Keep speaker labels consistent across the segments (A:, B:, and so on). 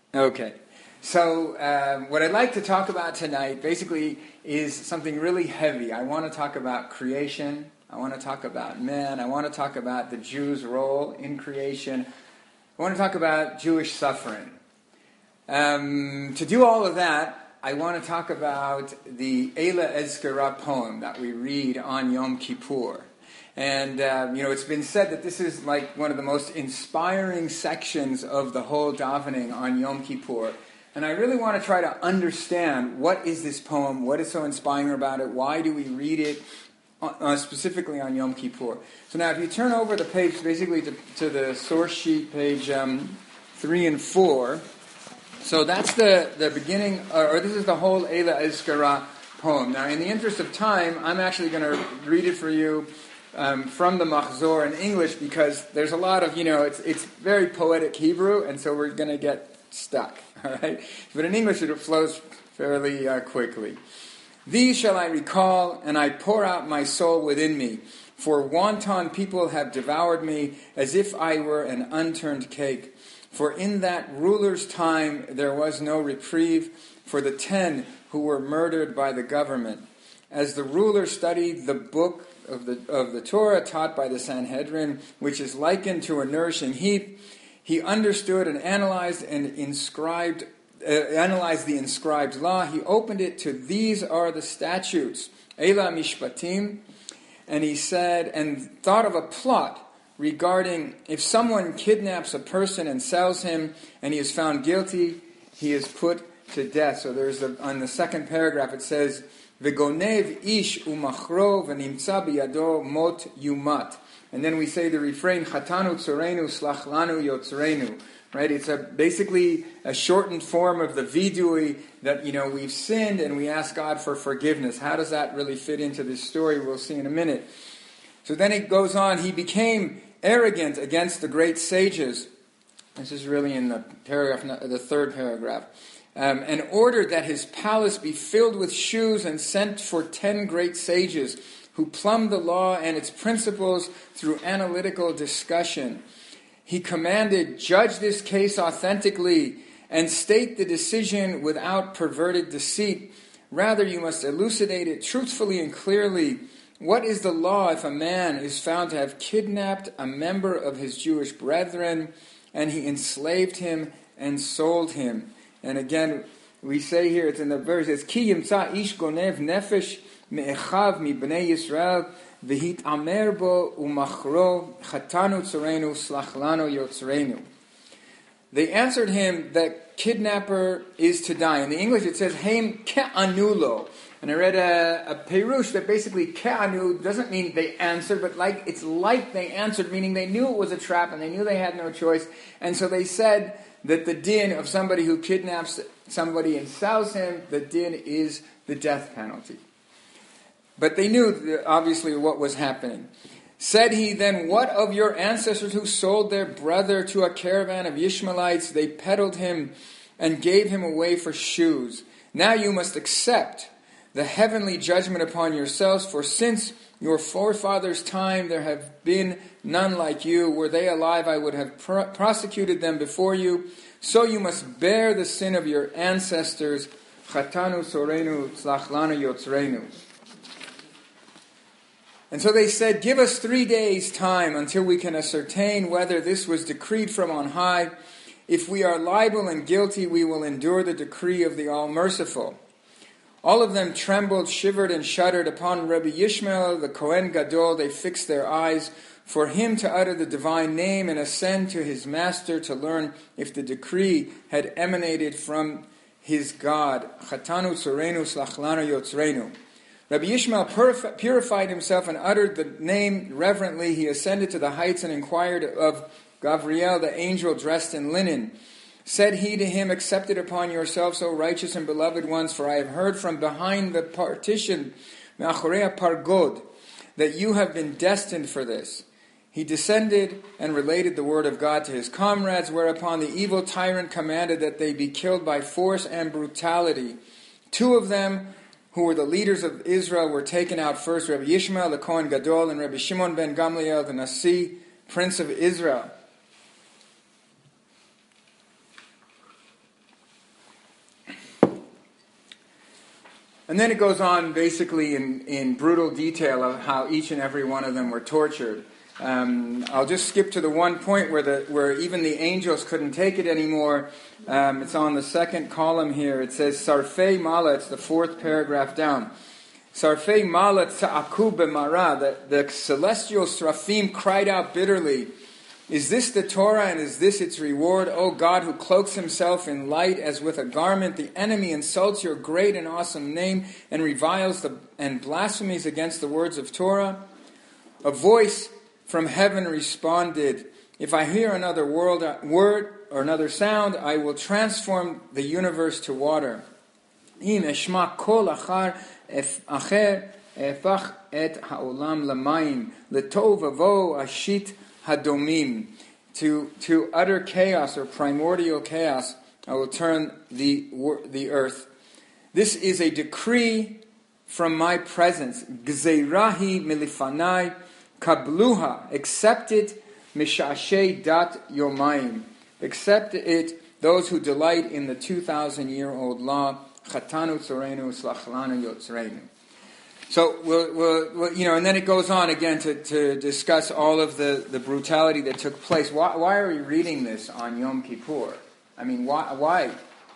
A: Okay. So what I'd like to talk about tonight basically is something really heavy. I want to talk about creation. I want to talk about man. I want to talk about the Jews' role in creation. I want to talk about Jewish suffering. To do all of that, I want to talk about the Eila Ezkara poem that we read on Yom Kippur. And, it's been said that this is like one of the most inspiring sections of the whole davening on Yom Kippur. And I really want to try to understand what is this poem, what is so inspiring about it, why do we read it specifically on Yom Kippur. So now if you turn over the page basically to the source sheet, page 3 and 4, so that's the beginning, or this is the whole Eila Ezkara poem. Now in the interest of time, I'm actually going to read it for you from the Machzor in English because there's a lot of, it's very poetic Hebrew, and so we're going to get stuck, all right? But in English it flows fairly quickly. These shall I recall, and I pour out my soul within me, for wanton people have devoured me as if I were an unturned cake. For in that ruler's time there was no reprieve for the 10 who were murdered by the government. As the ruler studied the book of the Torah taught by the Sanhedrin, which is likened to a nourishing heap, he understood and analyzed the inscribed law. He opened it to these are the statutes, Eila Mishpatim, and he said, and thought of a plot regarding if someone kidnaps a person and sells him, and he is found guilty, he is put to death. So on the second paragraph it says, V'gonev ish umachro v'nimtza biyado mot yumat. And then we say the refrain, Chatanu tzorenu slach lanu yotzrenu. Right? It's basically a shortened form of the vidui that, we've sinned and we ask God for forgiveness. How does that really fit into this story? We'll see in a minute. So then it goes on, he became arrogant against the great sages. This is really in the third paragraph. And ordered that his palace be filled with shoes and sent for 10 great sages who plumbed the law and its principles through analytical discussion. He commanded, judge this case authentically and state the decision without perverted deceit. Rather, you must elucidate it truthfully and clearly. What is the law if a man is found to have kidnapped a member of his Jewish brethren and he enslaved him and sold him? And again, we say here, it's in the verse, it says, Ki yimtza ish gonev nefesh me'echav mi b'nei Yisrael v'hit amer bo umachro chatanu tzorenu slach lanu yotzrenu. They answered him that kidnapper is to die. In the English it says, Heim ke'anulo. And I read a perush that basically ke'anu doesn't mean they answered, but it's like they answered, meaning they knew it was a trap and they knew they had no choice. And so they said that the din of somebody who kidnaps somebody and sells him, the din is the death penalty. But they knew, obviously, what was happening. Said he, then what of your ancestors who sold their brother to a caravan of Ishmaelites? They peddled him and gave him away for shoes. Now you must accept the heavenly judgment upon yourselves, for since your forefathers' time there have been none like you. Were they alive, I would have prosecuted them before you. So you must bear the sin of your ancestors. Chatanu sorenu tzlach lanu yotzrenu. And so they said, give us 3 days' time until we can ascertain whether this was decreed from on high. If we are liable and guilty, we will endure the decree of the All-Merciful. All of them trembled, shivered, and shuddered. Upon Rabbi Yishmael, the Kohen Gadol, they fixed their eyes for him to utter the divine name and ascend to his master to learn if the decree had emanated from his God. Chatanu tzorenu slach lanu yotzrenu. Rabbi Yishmael purified himself and uttered the name reverently. He ascended to the heights and inquired of Gavriel, the angel dressed in linen. Said he to him, accept it upon yourselves, O righteous and beloved ones, for I have heard from behind the partition, Me'achorei pargod, that you have been destined for this. He descended and related the word of God to his comrades, whereupon the evil tyrant commanded that they be killed by force and brutality. 2 of them, who were the leaders of Israel, were taken out first, Rabbi Yishmael, the Kohen Gadol, and Rabbi Shimon ben Gamliel, the Nasi, prince of Israel. And then it goes on basically in brutal detail of how each and every one of them were tortured. I'll just skip to the one point where even the angels couldn't take it anymore. It's on the second column here. It says, Sarfei Mala, it's the fourth paragraph down. Sarfei Mala Ta'aku B'mara, the celestial Srafim cried out bitterly, is this the Torah and is this its reward? O God, who cloaks himself in light as with a garment, the enemy insults your great and awesome name and reviles and blasphemies against the words of Torah. A voice from heaven responded, if I hear another word or another sound, I will transform the universe to water. Im eshma kol achar acher efach et haolam lamayim letov avo ashit hadomim. To utter chaos or primordial chaos, I will turn the earth. This is a decree from my presence. Gzeirahi milifanai kabluha. Accept it. Mishashe dat yomayim. Accept it, those who delight in the 2,000-year-old law. Chatanu tzorenu slachlanu yotzreinu. So we'll and then it goes on again to discuss all of the brutality that took place. Why are we reading this on Yom Kippur? I mean, why?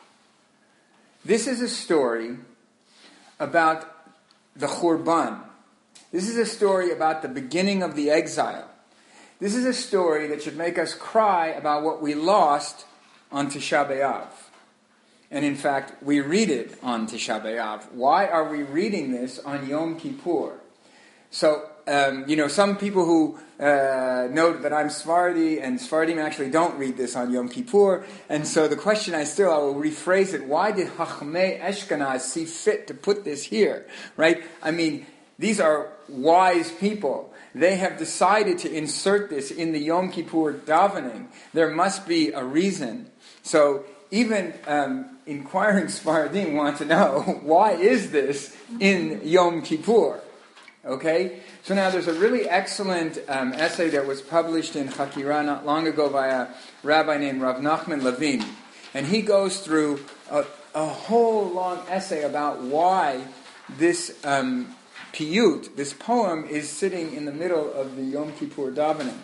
A: This is a story about the Churban. This is a story about the beginning of the exile. This is a story that should make us cry about what we lost on Tisha B'Av. And in fact, we read it on Tisha B'Av. Why are we reading this on Yom Kippur? So, some people who note that I'm Sephardi, and Sephardim actually don't read this on Yom Kippur. And so the question I will rephrase it, why did Chachmei Ashkenaz see fit to put this here? Right? I mean, these are wise people. They have decided to insert this in the Yom Kippur davening. There must be a reason. So, even inquiring Sephardim want to know, why is this in Yom Kippur? Okay? So now there's a really excellent essay that was published in Chakira not long ago by a rabbi named Rav Nachman Levin. And he goes through a whole long essay about why this piyut, this poem, is sitting in the middle of the Yom Kippur davening.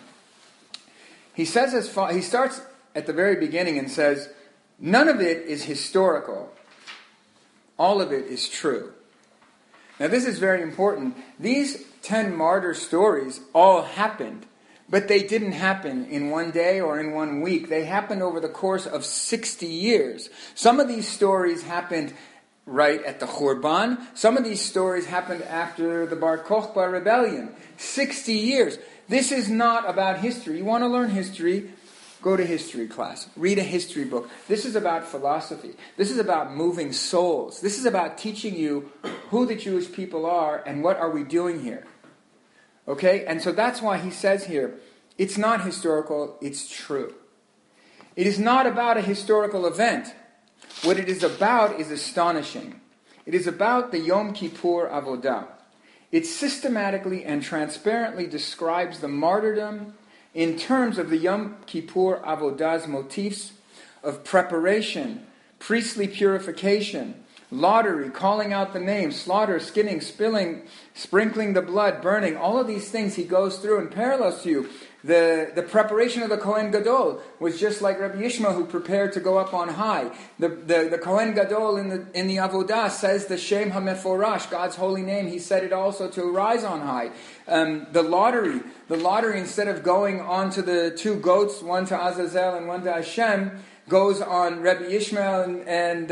A: He says he starts at the very beginning and says, none of it is historical. All of it is true. Now this is very important. These 10 martyr stories all happened, but they didn't happen in one day or in 1 week. They happened over the course of 60 years. Some of these stories happened right at the Churban. Some of these stories happened after the Bar Kokhba rebellion. 60 years. This is not about history. You want to learn history? Go to history class. Read a history book. This is about philosophy. This is about moving souls. This is about teaching you who the Jewish people are and what are we doing here. Okay? And so that's why he says here, it's not historical, it's true. It is not about a historical event. What it is about is astonishing. It is about the Yom Kippur Avodah. It systematically and transparently describes the martyrdom in terms of the Yom Kippur Avodah's motifs of preparation, priestly purification, lottery, calling out the name, slaughter, skinning, spilling, sprinkling the blood, burning, all of these things he goes through and parallels to you. The preparation of the Kohen Gadol was just like Rabbi Yishmael who prepared to go up on high. The Kohen Gadol in the Avodah says the Shem HaMeforash, God's holy name, he said it also to rise on high. The lottery instead of going on to the 2 goats, one to Azazel and one to Hashem, goes on Rabbi Yishmael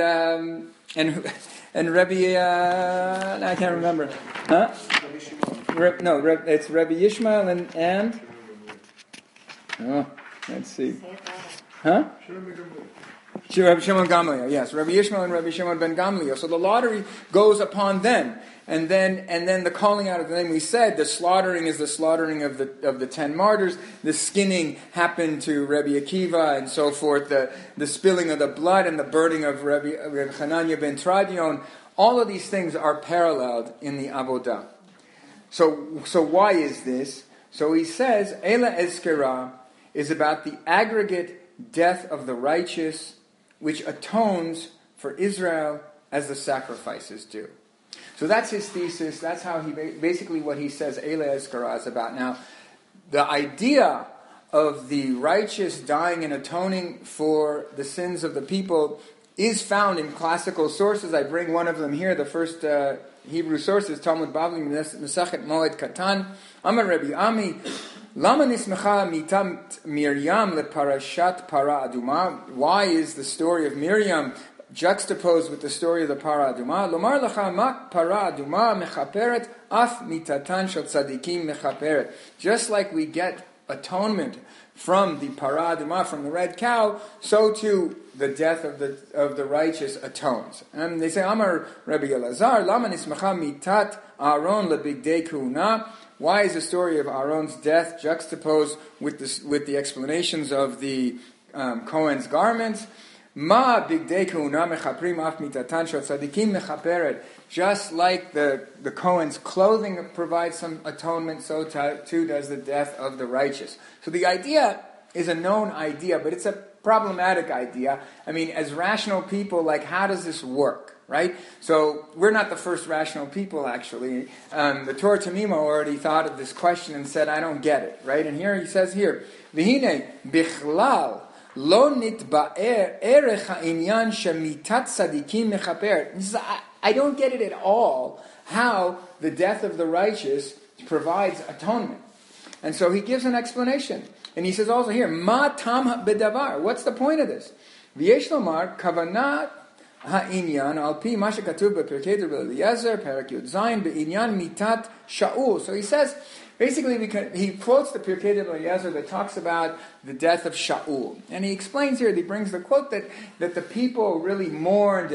A: and Rabbi I can't remember. Huh? It's Rabbi Yishmael and oh, let's see. Huh? Rabbi Shimon Gamliel, yes. Rabbi Yishmael and Rabbi Shimon ben Gamliel. So the lottery goes upon them. And then the calling out of the name, we said, the slaughtering is the slaughtering of the 10 martyrs. The skinning happened to Rabbi Akiva and so forth. The spilling of the blood and the burning of Rabbi Hanania ben Tradion. All of these things are paralleled in the Avodah. So why is this? So he says, Ela Ezkera is about the aggregate death of the righteous, which atones for Israel as the sacrifices do. So that's his thesis. That's how he basically what he says Eile Ezkara is about. Now, the idea of the righteous dying and atoning for the sins of the people is found in classical sources. I bring one of them here. The first Hebrew source is Talmud Bavli Mesachet Moed Katan. Amar Rabbi Ami, Lama nismecha mitam Miriam leparashat para aduma. Why is the story of Miriam juxtaposed with the story of the para aduma? Lomar lacha mak para aduma mechaperet af mitatan shel tzadikim mechaperet. Just like we get atonement from the para aduma, from the red cow, so too the death of the righteous atones. And they say, Amar Rabbi Elazar, Lama nismecha mitat Aaron lebigdei kuhuna. Why is the story of Aaron's death juxtaposed with the explanations of the Kohen's garments? Ma bigdei kuhuna mechaprim af mitatan shel tzadikim mechaperet. Just like the Kohen's clothing provides some atonement, so too does the death of the righteous. So the idea is a known idea, but it's a problematic idea. I mean, as rational people, like, how does this work, right? So we're not the first rational people, actually. The Torah Tamima already thought of this question and said, I don't get it, right? And here he says here, V'hine bichlal lo nitba'er erech ha'inyan shemitat tzadikim mechaper. He says, I don't get it at all how the death of the righteous provides atonement. And so he gives an explanation. And he says also here, Ma tam bedavar. What's the point of this? V'yesh lomar kavanat ha'inyan al pi ma shekatuv bePirkei Rabbi Eliezer Perak Yud Zayin be'inyan mitat Shaul. So he says, basically, he quotes the Pirkei Rabbi Eliezer that talks about the death of Shaul. And he explains here, he brings the quote that the people really mourned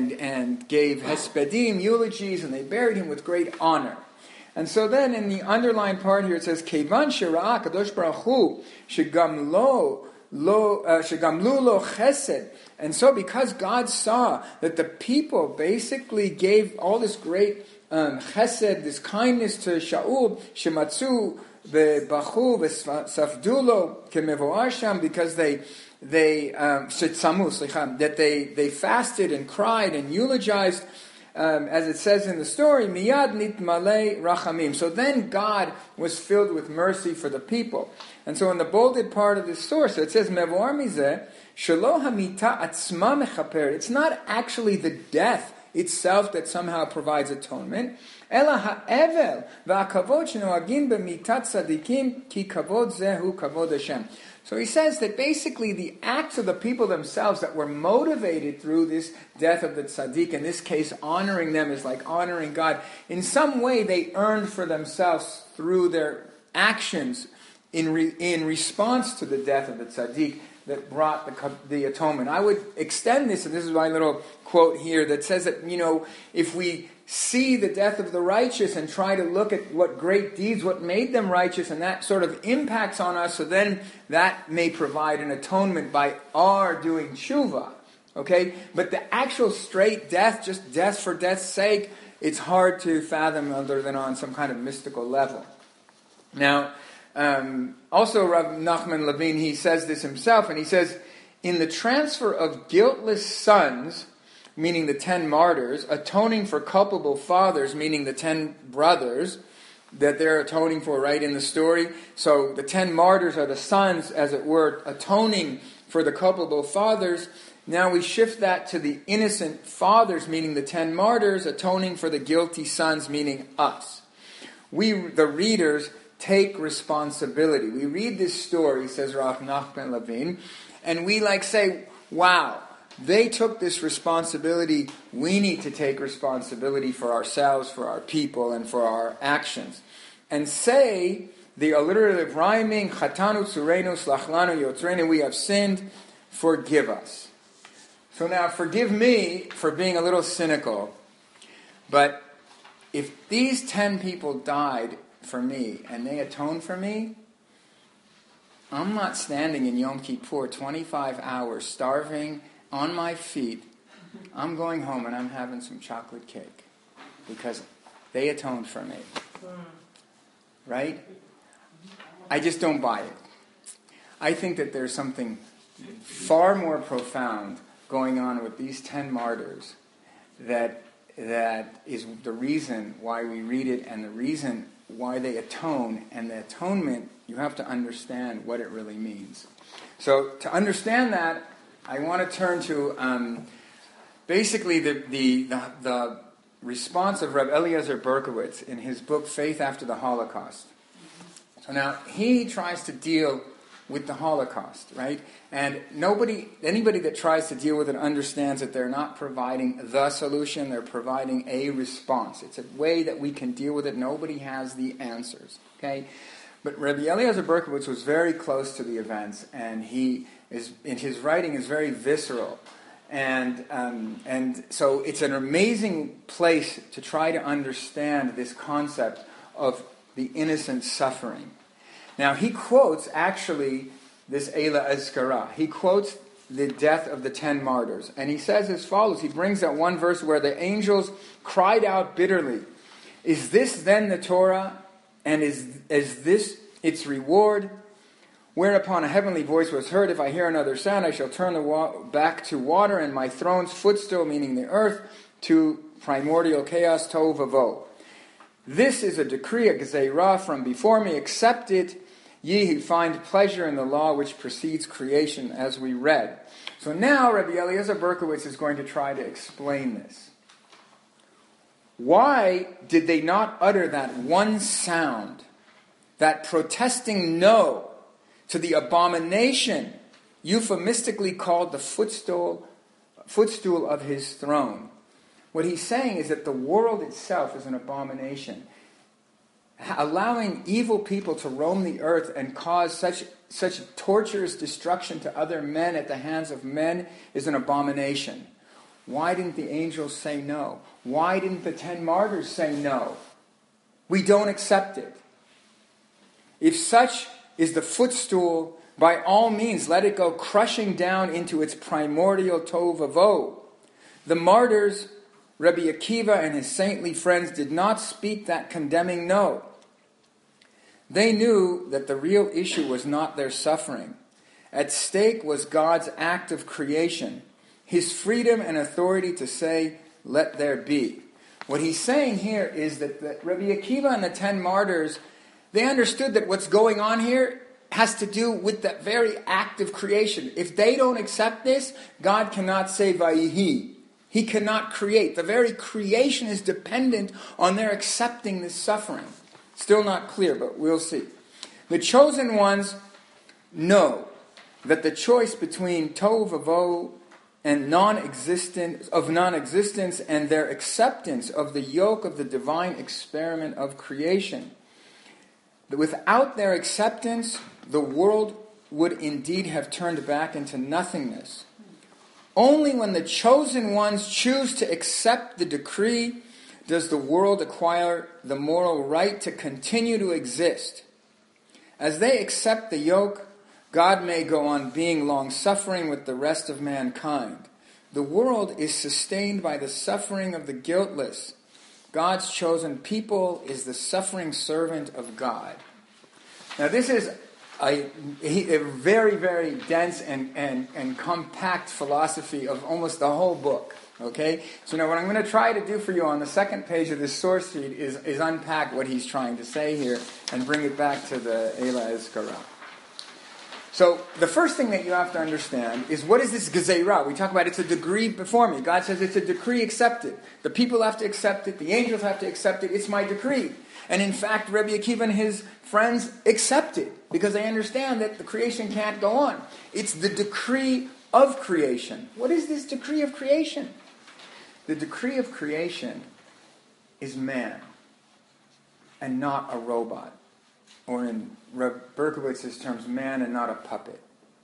A: and gave hespedim, eulogies, and they buried him with great honor. And so then in the underlined part here it says, Kevan shira'ah kadosh baruch hu shegamlu lo chesed. And so because God saw that the people basically gave all this great chesed, this kindness to Shaul, shematzu bebachu besafdulo kemevoar sham, because they fasted and cried and eulogized, as it says in the story, miyad nitmalei rachamim. So then God was filled with mercy for the people. And so in the bolded part of this source, it says, mevoar mizeh shelo hamita atzma mechaper. It's not actually the death itself that somehow provides atonement. Ela ha'evel va'akavod shenoagim b'mitat tzadikim ki kavod zehu kavod Hashem. So he says that basically the acts of the people themselves that were motivated through this death of the tzaddik, in this case honoring them is like honoring God. In some way they earned for themselves through their actions in response to the death of the tzaddik that brought the atonement. I would extend this, and this is my little quote here that says that, if we see the death of the righteous and try to look at what great deeds, what made them righteous, and that sort of impacts on us, so then that may provide an atonement by our doing tshuva. Okay? But the actual straight death, just death for death's sake, it's hard to fathom other than on some kind of mystical level. Now, also Rav Nachman Levine, he says this himself, and he says, in the transfer of guiltless sons, meaning the 10 martyrs, atoning for culpable fathers, meaning the 10 brothers, that they're atoning for right in the story. So the 10 martyrs are the sons, as it were, atoning for the culpable fathers. Now we shift that to the innocent fathers, meaning the 10 martyrs, atoning for the guilty sons, meaning us. We, the readers, take responsibility. We read this story, says Rav Nachman Levine, and we say, wow, they took this responsibility. We need to take responsibility for ourselves, for our people, and for our actions. And say the alliterative rhyming, Chatanu tzureinu slachlanu yotzreinu, we have sinned, forgive us. So now, forgive me for being a little cynical, but if these 10 people died for me and they atoned for me, I'm not standing in Yom Kippur 25 hours starving on my feet. I'm going home and I'm having some chocolate cake because they atoned for me. Right? I just don't buy it. I think that there's something far more profound going on with these 10 martyrs that that is the reason why we read it and the reason why they atone. And the atonement, you have to understand what it really means. So to understand that, I want to turn to basically the response of Reb Eliezer Berkowitz in his book Faith After the Holocaust. So now he tries to deal with the Holocaust, right? And anybody that tries to deal with it understands that they're not providing the solution, they're providing a response. It's a way that we can deal with it. Nobody has the answers, okay? But Rabbi Eliezer Berkowitz was very close to the events, and he is, in his writing, is very visceral. And so it's an amazing place to try to understand this concept of the innocent suffering. Now, he quotes, actually, this Eila Ezkara. He quotes the death of the 10 martyrs. And he says as follows. He brings out one verse where the angels cried out bitterly, "Is this then the Torah? And is this its reward?" Whereupon a heavenly voice was heard, "If I hear another sound, I shall turn back to water, and my throne's footstool," meaning the earth, "to primordial chaos, tohu vavohu. This is a decree, a gezerah from before me. Accept it, ye who find pleasure in the law which precedes creation," as we read. So now Rabbi Eliezer Berkowitz is going to try to explain this. Why did they not utter that one sound, that protesting no to the abomination euphemistically called the footstool of his throne? What he's saying is that the world itself is an abomination. Allowing evil people to roam the earth and cause such torturous destruction to other men at the hands of men is an abomination. Why didn't the angels say no? Why didn't the 10 martyrs say no? We don't accept it. If such is the footstool, by all means let it go crushing down into its primordial tohu vavohu. The martyrs, Rabbi Akiva and his saintly friends, did not speak that condemning no. They knew that the real issue was not their suffering. At stake was God's act of creation, his freedom and authority to say, "Let there be." What he's saying here is that Rabbi Akiva and the 10 martyrs, they understood that what's going on here has to do with that very act of creation. If they don't accept this, God cannot say Vayihi. He cannot create. The very creation is dependent on their accepting this suffering. Still not clear, but we'll see. The chosen ones know that the choice between tohu vavohu and non-existence and their acceptance of the yoke of the divine experiment of creation. Without their acceptance, the world would indeed have turned back into nothingness. Only when the chosen ones choose to accept the decree does the world acquire the moral right to continue to exist. As they accept the yoke, God may go on being long-suffering with the rest of mankind. The world is sustained by the suffering of the guiltless. God's chosen people is the suffering servant of God. Now this is a very, very dense and compact philosophy of almost the whole book. Okay? So now what I'm going to try to do for you on the second page of this source sheet is unpack what he's trying to say here and bring it back to the Eila Ezkara. So the first thing that you have to understand is, what is this gezerah? We talk about it's a decree before me. God says it's a decree accepted. The people have to accept it. The angels have to accept it. It's my decree. And in fact, Rabbi Akiva and his friends accept it because they understand that the creation can't go on. It's the decree of creation. What is this decree of creation? The decree of creation is man and not a robot. Or in Reb Berkowitz's terms, man and not a puppet.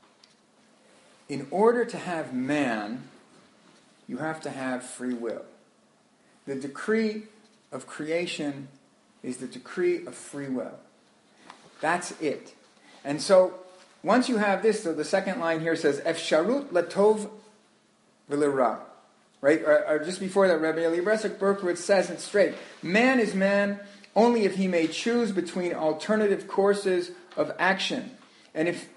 A: In order to have man, you have to have free will. The decree of creation is the decree of free will. That's it. And so, once you have this, so the second line here says, Efsharut latov v'lira. Right? Or just before that, Rabbi Eliezer Berkowitz says it straight. Man is man only if he may choose between alternative courses of action. And if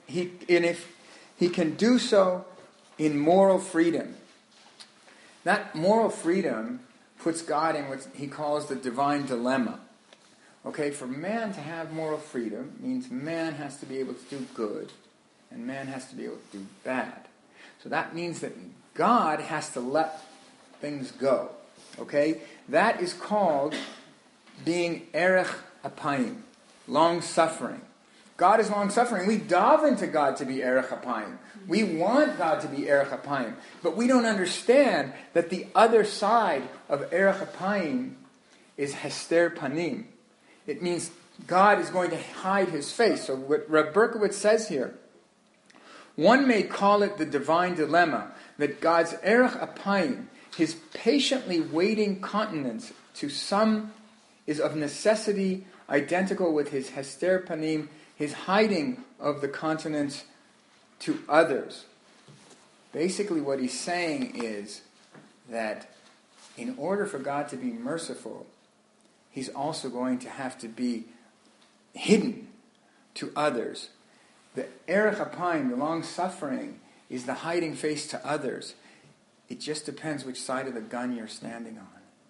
A: he can do so in moral freedom. That moral freedom puts God in what he calls the divine dilemma. Okay, for man to have moral freedom means man has to be able to do good, and man has to be able to do bad. So that means that God has to let things go. Okay? That is called being erech apayim, long-suffering. God is long-suffering. We daven to God to be erech apayim. We want God to be erech apayim. But we don't understand that the other side of erech apayim is hester panim. It means God is going to hide his face. So what Reb Berkowitz says here, one may call it the divine dilemma, that God's erech apayim, his patiently waiting continence to some, is of necessity identical with his hester panim, his hiding of the continence to others. Basically what he's saying is that in order for God to be merciful, he's also going to have to be hidden to others. The erech apayim, the long-suffering, is the hiding face to others. It just depends which side of the gun you're standing on.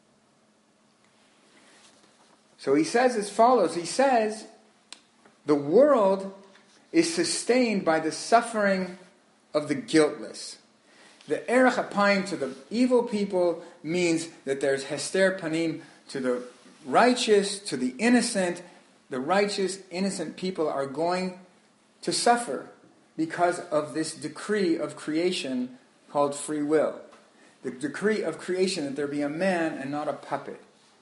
A: So he says as follows. He says, the world is sustained by the suffering of the guiltless. The erech apayim to the evil people means that there's hester panim to the righteous, to the innocent. The righteous, innocent people are going to suffer because of this decree of creation called free will. The decree of creation that there be a man and not a puppet.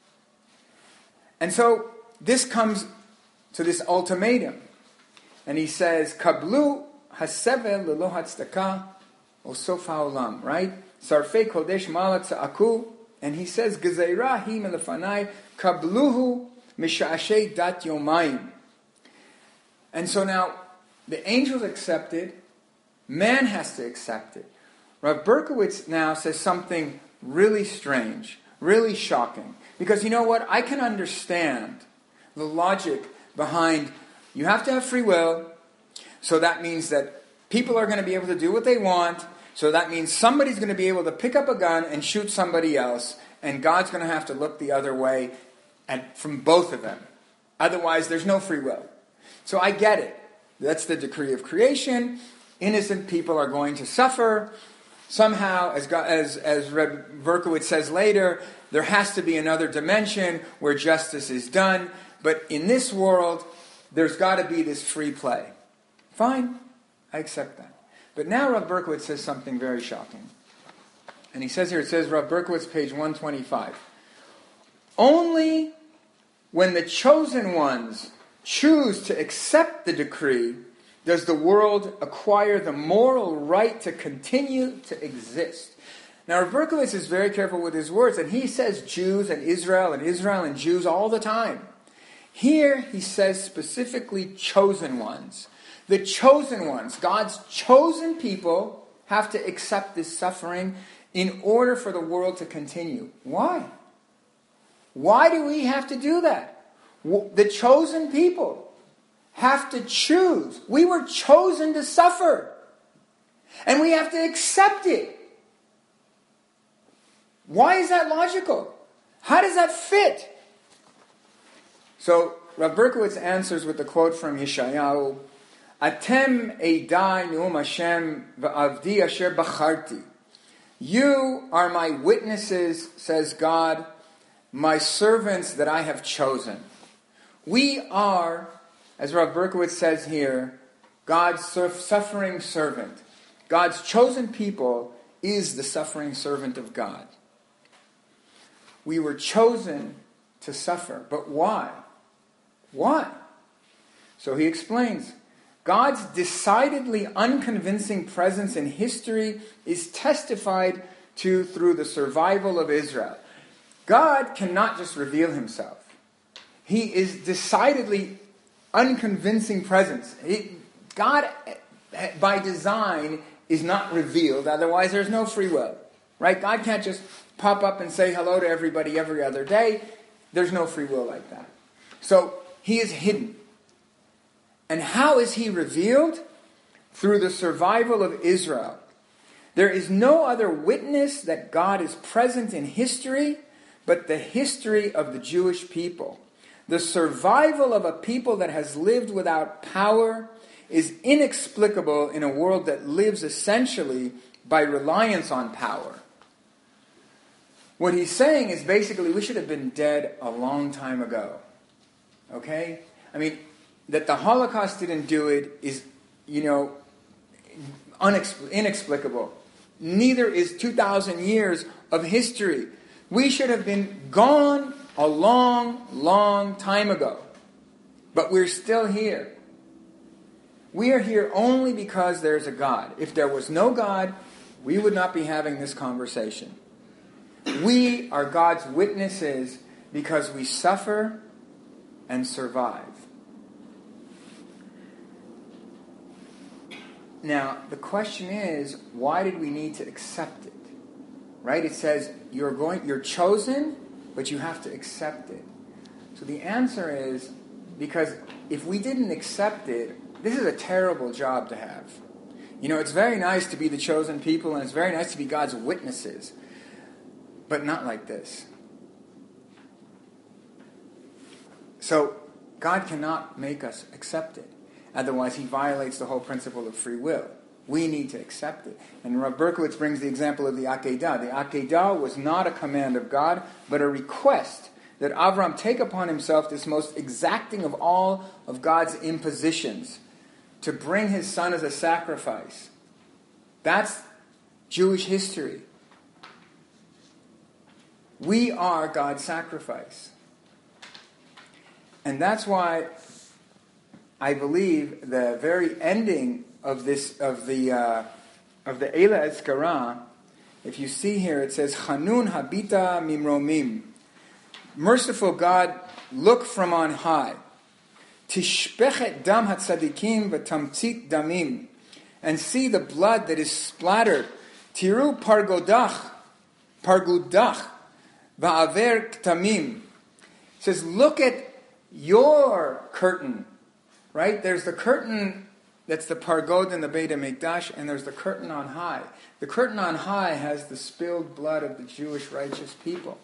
A: And so this comes to this ultimatum. And he says, Kablu hasevel lelo hatzdaka osof haolam, right? Sarfei kodesh malat sa'aku. And he says, Gezeira hi melefanai kabluhu misha'ashay dat yomayim. And so now, the angels accept it. Man has to accept it. Rav Berkowitz now says something really strange, really shocking. Because you know what? I can understand the logic behind you have to have free will. So that means that people are going to be able to do what they want. So that means somebody's going to be able to pick up a gun and shoot somebody else. And God's going to have to look the other way from both of them. Otherwise, there's no free will. So I get it. That's the decree of creation. Innocent people are going to suffer. Somehow, as Reb Berkowitz says later, there has to be another dimension where justice is done. But in this world, there's got to be this free play. Fine, I accept that. But now Reb Berkowitz says something very shocking. And he says here, it says, Reb Berkowitz, page 125. Only when the chosen ones choose to accept the decree does the world acquire the moral right to continue to exist. Now, Reb Berkowitz is very careful with his words, and he says Jews and Israel and Jews all the time. Here, he says specifically chosen ones. The chosen ones, God's chosen people, have to accept this suffering in order for the world to continue. Why? Why do we have to do that? The chosen people have to choose. We were chosen to suffer. And we have to accept it. Why is that logical? How does that fit? So, Rav Berkowitz answers with the quote from Yeshayahu, Atem eidai neum Hashem v'avdi asher bacharti. You are my witnesses, says God, my servants that I have chosen. We are, as Rav Berkowitz says here, God's suffering servant. God's chosen people is the suffering servant of God. We were chosen to suffer. But why? Why? So he explains, God's decidedly unconvincing presence in history is testified to through the survival of Israel. God cannot just reveal himself. He is decidedly unconvincing presence. God, by design, is not revealed. Otherwise, there's no free will. Right? God can't just pop up and say hello to everybody every other day. There's no free will like that. So, he is hidden. And how is he revealed? Through the survival of Israel. There is no other witness that God is present in history but the history of the Jewish people. The survival of a people that has lived without power is inexplicable in a world that lives essentially by reliance on power. What he's saying is basically we should have been dead a long time ago. Okay? I mean, that the Holocaust didn't do it is, inexplicable. Neither is 2,000 years of history. We should have been gone a long, long time ago. But we're still here. We are here only because there's a God. If there was no God, we would not be having this conversation. We are God's witnesses because we suffer and survive. Now, the question is, why did we need to accept it? Right? It says you're chosen, but you have to accept it. So the answer is because if we didn't accept it, this is a terrible job to have. It's very nice to be the chosen people, and it's very nice to be God's witnesses, but not like this. So God cannot make us accept it. Otherwise, he violates the whole principle of free will. We need to accept it. And Rav Berkowitz brings the example of the Akedah. The Akedah was not a command of God, but a request that Avram take upon himself this most exacting of all of God's impositions, to bring his son as a sacrifice. That's Jewish history. We are God's sacrifice. And that's why I believe the very ending of the Eila Ezkara, if you see here, it says, Chanun habita mimromim. Merciful God, look from on high. Tishpechet dam hatzadikim v'tamtzit damim. And see the blood that is splattered. Tiru pargudach va'aver ktamim. It says, look at your curtain. Right? There's the curtain that's the Pargod in the Beit HaMikdash, and there's the curtain on high. The curtain on high has the spilled blood of the Jewish righteous people.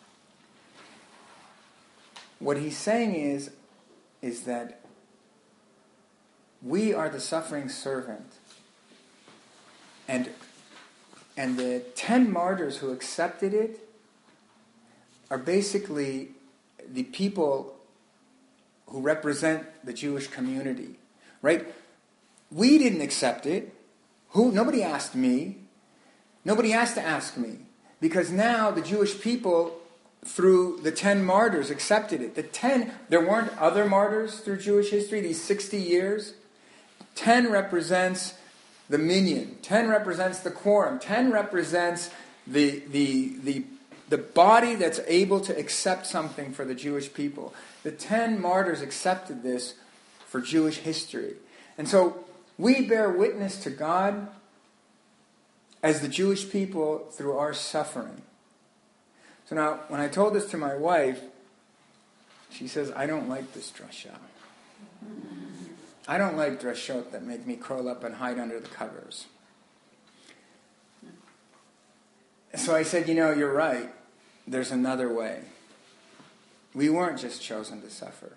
A: What he's saying is that we are the suffering servant. And the 10 martyrs who accepted it are basically the people who represent the Jewish community, right? We didn't accept it. Nobody asked me. Nobody has to ask me. Because now the Jewish people, through the 10 martyrs, accepted it. There weren't other martyrs through Jewish history, these 60 years. 10 represents the minyan. 10 represents the quorum. 10 represents the body that's able to accept something for the Jewish people. The 10 martyrs accepted this for Jewish history. And so we bear witness to God as the Jewish people through our suffering. So now, when I told this to my wife, she says, I don't like this drasha. I don't like drashot that make me curl up and hide under the covers. So I said, you're right. There's another way. We weren't just chosen to suffer.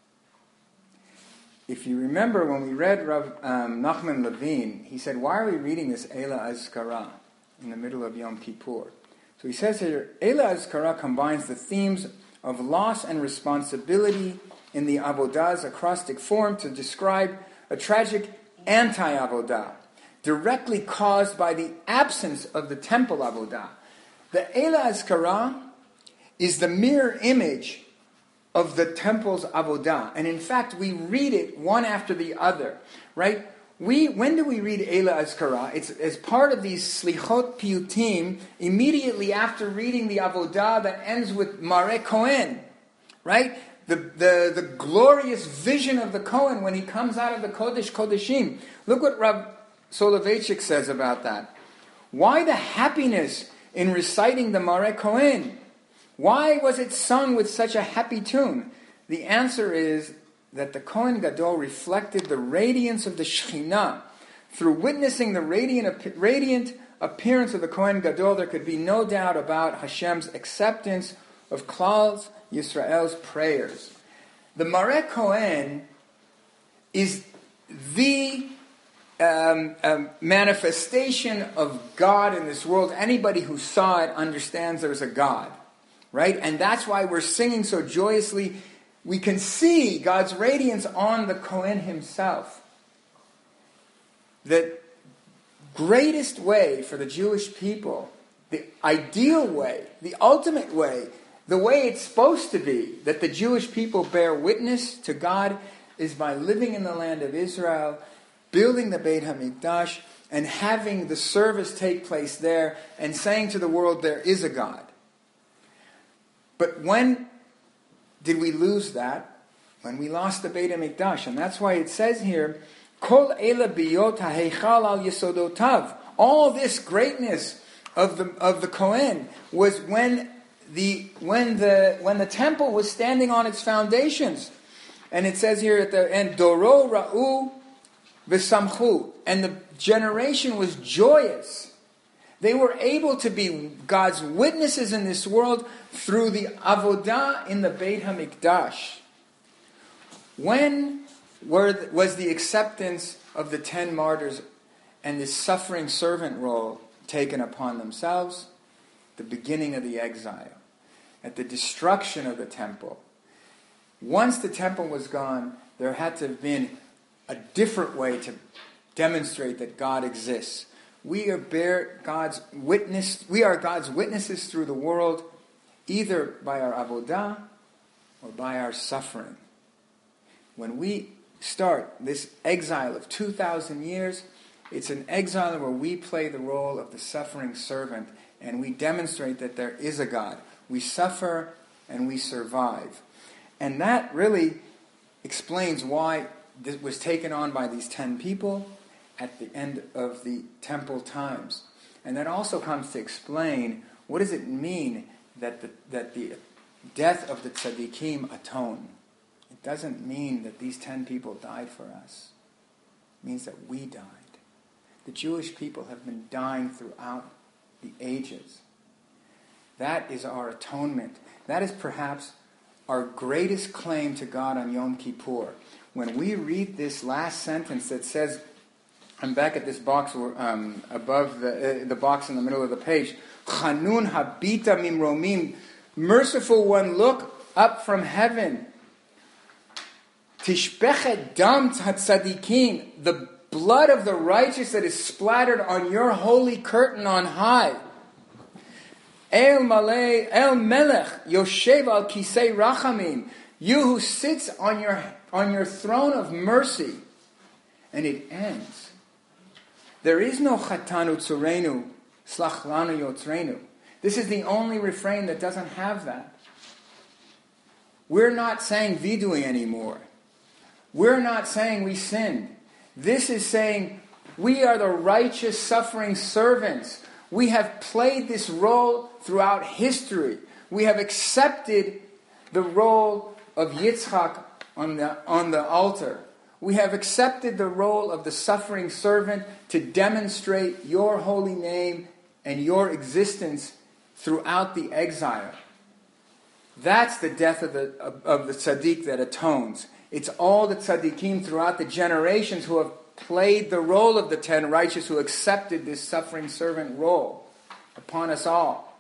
A: If you remember when we read Rav Nachman Levine, he said, why are we reading this Eila Azkara in the middle of Yom Kippur? So he says here, Eila Azkara combines the themes of loss and responsibility in the Avodah's acrostic form to describe a tragic anti-Avodah, directly caused by the absence of the temple Avodah. The Eila Azkara is the mirror image of the temple's avodah. And in fact, we read it one after the other, right? When do we read Eila Azkara? It's as part of these Slichot Piyutim, immediately after reading the avodah that ends with Mareh Kohen, right? The glorious vision of the Kohen when he comes out of the Kodesh Kodeshim. Look what Rav Soloveitchik says about that. Why the happiness in reciting the Mareh Kohen? Why was it sung with such a happy tune? The answer is that the Kohen Gadol reflected the radiance of the Shekhinah. Through witnessing the radiant appearance of the Kohen Gadol, there could be no doubt about Hashem's acceptance of Klal Yisrael's prayers. The Mareh Kohen is the manifestation of God in this world. Anybody who saw it understands there's a God, right? And that's why we're singing so joyously. We can see God's radiance on the Kohen himself. The greatest way for the Jewish people, the ideal way, the ultimate way, the way it's supposed to be, that the Jewish people bear witness to God is by living in the land of Israel, building the Beit HaMikdash, and having the service take place there, and saying to the world, there is a God. But when did we lose that? When we lost the Beit HaMikdash. And that's why it says here, Kol Ela Biyot HaHeichal Al Yesodotav. All this greatness of the Kohen was when the temple was standing on its foundations. And it says here at the end, Doro Ra'u V'samchu. And the generation was joyous. They were able to be God's witnesses in this world through the avodah in the Beit HaMikdash. When was the acceptance of the 10 martyrs and the suffering servant role taken upon themselves? The beginning of the exile. At the destruction of the temple. Once the temple was gone, there had to have been a different way to demonstrate that God exists. We are God's witnesses through the world, either by our avodah or by our suffering. When we start this exile of 2,000 years, it's an exile where we play the role of the suffering servant, and we demonstrate that there is a God. We suffer and we survive. And that really explains why this was taken on by these 10 people at the end of the temple times. And that also comes to explain what does it mean that the death of the tzaddikim atone. It doesn't mean that these 10 people died for us. It means that we died. The Jewish people have been dying throughout the ages. That is our atonement. That is perhaps our greatest claim to God on Yom Kippur. When we read this last sentence that says, I'm back at this box above the box in the middle of the page, Chanun habita mimromim, merciful one, look up from heaven. Tishpechet dam tzadikim, the blood of the righteous that is splattered on your holy curtain on high. El Melech Yoshev al Kisei Rachamim, you who sits on your throne of mercy. And it ends. There is no Chatanu Tzurenu, Slach Lanu Yotzrenu. This is the only refrain that doesn't have that. We're not saying vidui anymore. We're not saying we sinned. This is saying we are the righteous suffering servants. We have played this role throughout history. We have accepted the role of Yitzchak on the altar. We have accepted the role of the suffering servant to demonstrate your holy name and your existence throughout the exile. That's the death of the tzaddik that atones. It's all the tzaddikim throughout the generations who have played the role of the 10 righteous who accepted this suffering servant role upon us all.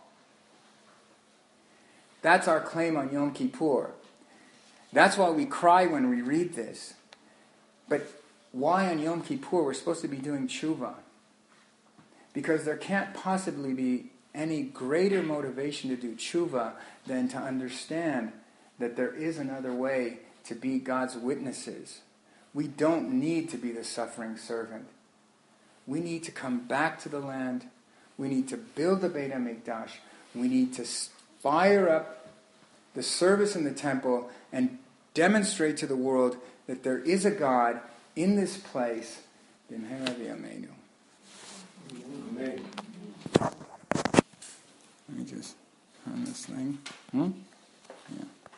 A: That's our claim on Yom Kippur. That's why we cry when we read this. But why on Yom Kippur we're supposed to be doing tshuva? Because there can't possibly be any greater motivation to do tshuva than to understand that there is another way to be God's witnesses. We don't need to be the suffering servant. We need to come back to the land. We need to build the Beit HaMikdash. We need to fire up the service in the temple and demonstrate to the world that there is a God in this place. Amen. Let me just turn this thing.